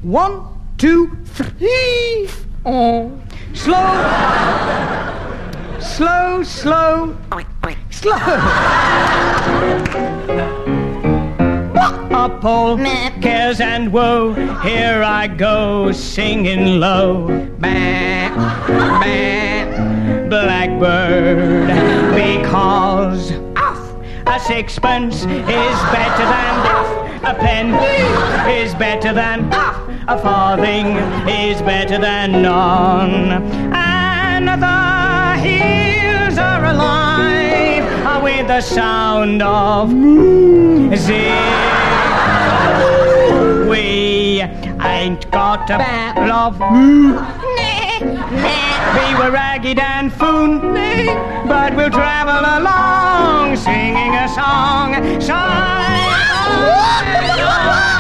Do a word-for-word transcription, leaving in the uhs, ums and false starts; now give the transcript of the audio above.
One, two, three. Oh. Slow. Slow, slow. Slow. Up all cares and woe, here I go singing low. Bah, bah, blackbird, because a sixpence is better than a pen is better than a farthing is better than none. And the hills are alive with the sound of music. We ain't got a battle of we were ragged and foon, but we'll travel along singing a song. song, song.